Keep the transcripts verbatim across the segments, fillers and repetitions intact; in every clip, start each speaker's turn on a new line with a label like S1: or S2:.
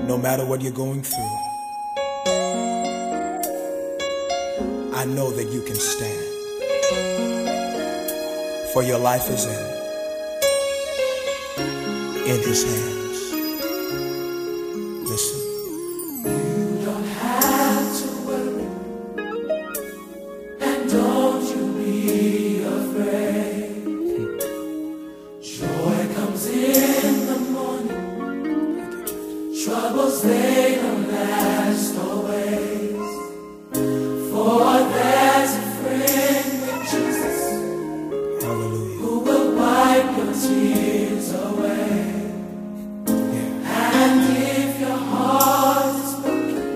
S1: No matter what you're going through, I know that you can stand. For your life is in, in His hands. Listen.
S2: You don't have to worry, and don't you be afraid. Joy comes in the morning. Troubles, they don't last always. For there's a friend with Jesus,
S1: Hallelujah,
S2: who will wipe your tears away.
S1: yeah.
S2: And if your heart is broken,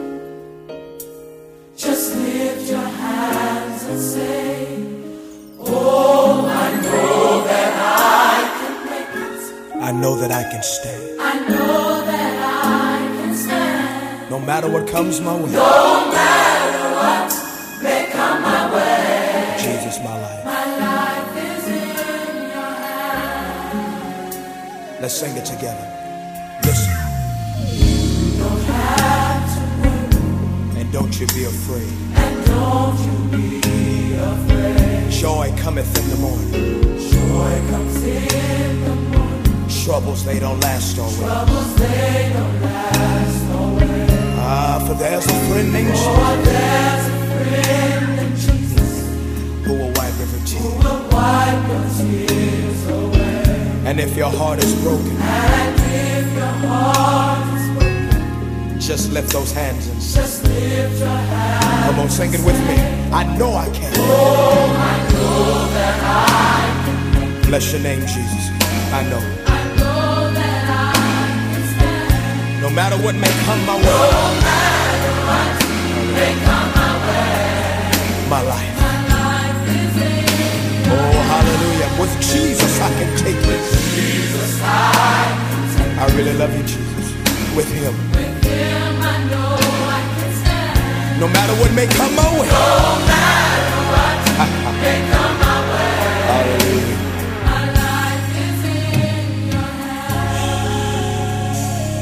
S2: just lift your hands and say, oh, I know that I can make it.
S1: I know that I can stand.
S2: I know that I can stand.
S1: No matter what comes my way,
S2: No matter what may come my way,
S1: Jesus, my life.
S2: my life is in your hands.
S1: Let's sing it together. Listen.
S2: You don't have to worry,
S1: And don't you be afraid.
S2: and don't you be afraid.
S1: Joy cometh in the morning.
S2: Joy comes in the morning.
S1: Troubles, they don't last always.
S2: Troubles, they don't last always.
S1: Ah, for there's a friend named Jesus
S2: For there's a friend in Jesus,
S1: who will wipe every
S2: who
S1: tear.
S2: will wipe your tears away.
S1: And if your heart is broken,
S2: And if your heart is broken,
S1: just lift those hands and sing.
S2: just lift your hands.
S1: Come on, sing it with me. I know I can.
S2: Oh, I know that I can.
S1: Bless your name, Jesus. I know.
S2: I know that I can stand.
S1: No matter what may come my way,
S2: No matter what may come my way,
S1: my life.
S2: my life is in
S1: Oh, hallelujah. With Jesus, I can take this.
S2: Jesus. I can take.
S1: I really love you, Jesus. With Him.
S2: With Him, I know I can stand.
S1: No matter what may come my way.
S2: No matter what may come my way,
S1: Hallelujah.
S2: my life is in your hands.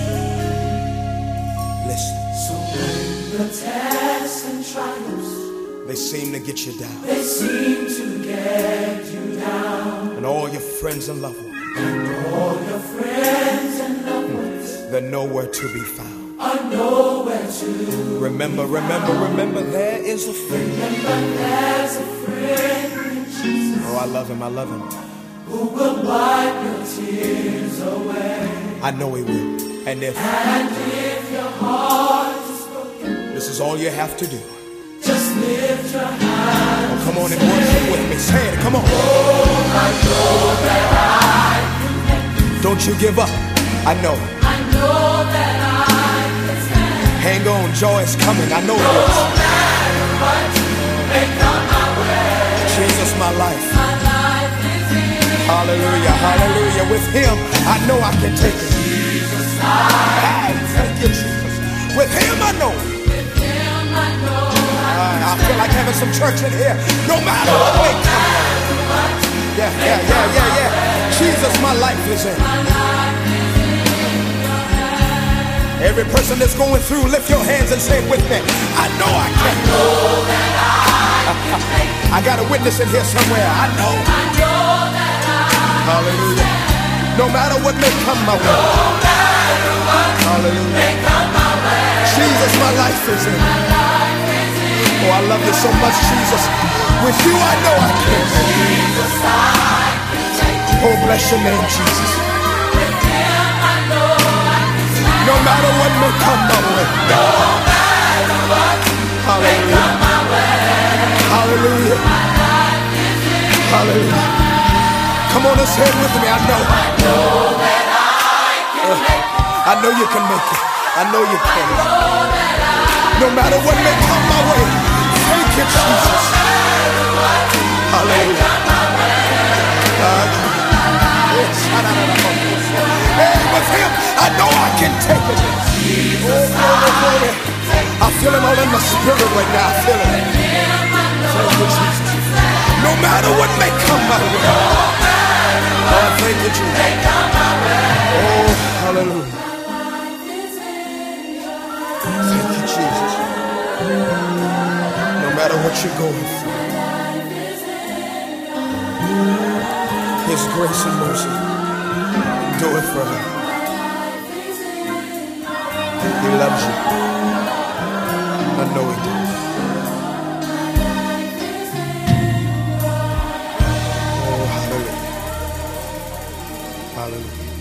S1: Listen.
S2: So when the tests and trials,
S1: They seem to get you down.
S2: they seem to get you down,
S1: And all your friends and loved ones,
S2: all your friends and loved ones
S1: they're nowhere to be found.
S2: are nowhere to.
S1: Remember, remember, remember, there is a friend.
S2: Remember, there's a friend in Jesus,
S1: Oh, I love Him, I love Him.
S2: who will wipe your tears away.
S1: I know He will. And if
S2: And if your heart is broken,
S1: this is all you have to do,
S2: just lift your hands.
S1: oh, come on and worship with me. Say it, come on.
S2: Oh, I know that I can make it.
S1: Don't you give up. I know.
S2: I know that I can stand.
S1: Hang on, joy is coming. I know it
S2: No
S1: is.
S2: matter what may come my way,
S1: Jesus, my life.
S2: my life is in
S1: Hallelujah, hallelujah. With Him, I know I can take it.
S2: Jesus. I
S1: Hey, thank you, Jesus. With Him, I know.
S2: with Him, I know I
S1: I, I feel like having some church in here. No matter what may come.
S2: matter what
S1: Yeah, yeah, yeah, yeah, yeah. Jesus, my life is in.
S2: my life is in your hands.
S1: Every person that's going through, lift your hands and say it with me. I know I can.
S2: Know that I can make it.
S1: I got a witness in here somewhere. I know.
S2: I know that I
S1: Hallelujah. No matter what may come my way.
S2: no matter what
S1: Hallelujah.
S2: may come my way,
S1: Jesus, my life is in.
S2: my life is in
S1: Oh, I love you so much, Jesus. With you, I know I can.
S2: Jesus. I can take it.
S1: Oh, bless your name, Jesus.
S2: With Him, I know I can stand.
S1: No matter what may come my way.
S2: No matter what may
S1: Hallelujah.
S2: come my way,
S1: Hallelujah.
S2: my life is in.
S1: Hallelujah. Come on and say it with me. I know.
S2: I know that I can make it.
S1: I know you can make it. I know you can.
S2: Know that I
S1: No matter what may come my way. Thank you, Jesus. Hallelujah. God. Hey, with Him, I know I can take it. Oh, glory, glory. I feel it all in my spirit right now. I feel it. Thank you, Jesus. No matter what may come my way. Oh, thank you, Jesus. Oh, hallelujah. what you're going through. His grace and mercy endure it forever. He loves you. I know he does. Oh, hallelujah. Hallelujah.